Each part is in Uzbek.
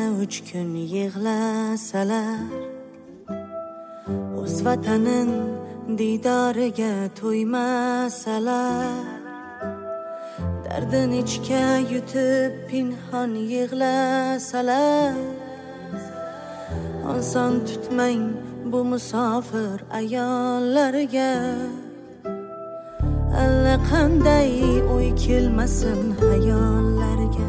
3 kun yig'lasalar, o'z vatanin didoriga to'ymasalar, dardin ichga yutib pinhon yig'lasalar, oson tutmang bu musofir ayollarga. Allaqanday o'y kelmasin hayollarga.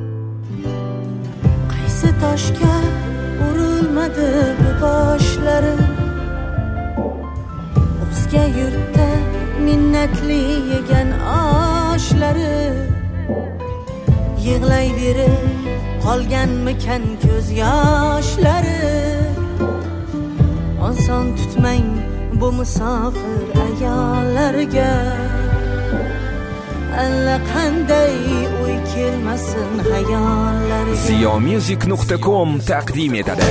Qaysi toshga urilmadi bu boshlari, o'zga yurtda minnatli yegan oshlari. Yig'layverib qolganmikan ko'z yoshlari. Oson tutmang bu musofir ayollarga. Allaqanday o'y kelmasin hayollarga. Ziyomusic.com taqdim etadi.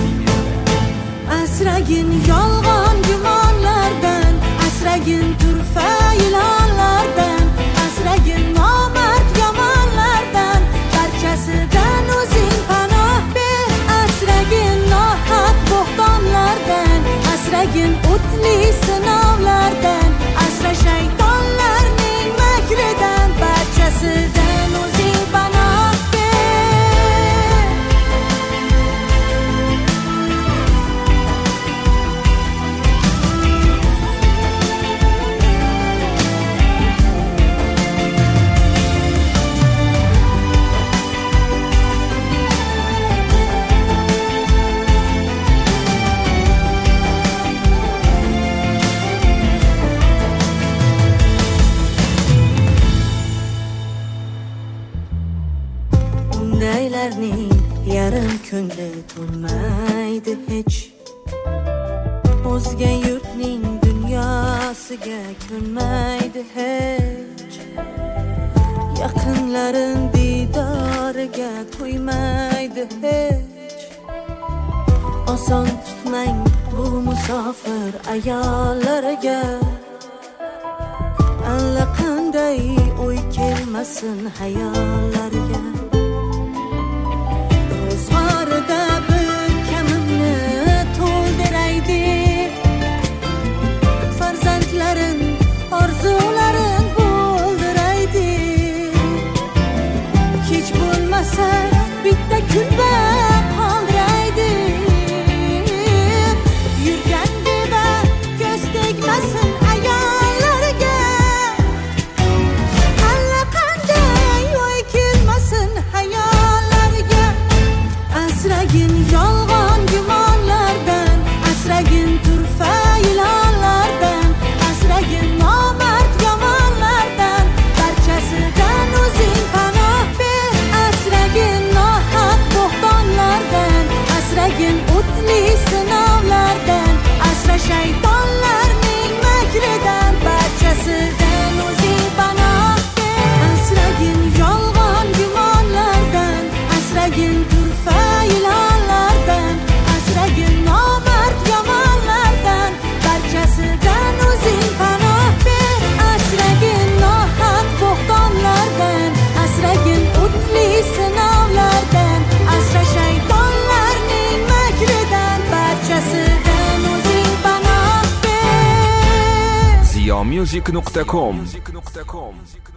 Asragin yolg'on gumonlardan, asragin turfa ilonlardan, asragin nomard yomonlardan, barchasidan o'zing panoh ber. Asragin nohaq bo'xtonlardan, asragin o'tli sinovlardan, asra shaytonlarning makridan, barchasidan o'zing panoh ber. Undaylarning yarim ko'ngli to'lmaydi hech, o'zga yurtning dunyosiga ko'nmaydi hech, yaqinlarin didoriga to'ymaydi hech. Oson tutmang bu musofir ayollarga. Allaqanday o'y kelmasin hayollarga. Ro'zg'orida bir kamimni to'ldiraydi, farzandlarin orzularin bo'ldiraydi. Hech bo'lmasa bitta kulba qoldiraydi. Yurgan deva ko'z tegmasin ayollarga. Allaqanday o'y kelmasin hayollarga. Asragin yolg'on gumonlardan, asragin turfa ilonlardan, asragin nomard yomonlardan, barchasidan o'zing panoh ber. Asragin nohaq bo'xtonlardan, asragin o'tli sinovlardan, asra shaytonlarning makridan, barchasidan o'zing panoh ber. Asragin yolg'on gumonlardan, asragin turfa ilonlardan, asragin nomard yomonlardan, barchasidan o'zing panoh ber. Asragin nohaq bo'xtonlardan, asragin o'tli sinovlardan, asra shaytonlarning makridan, barchasidan o'zing panoh ber. Ziyomusic.com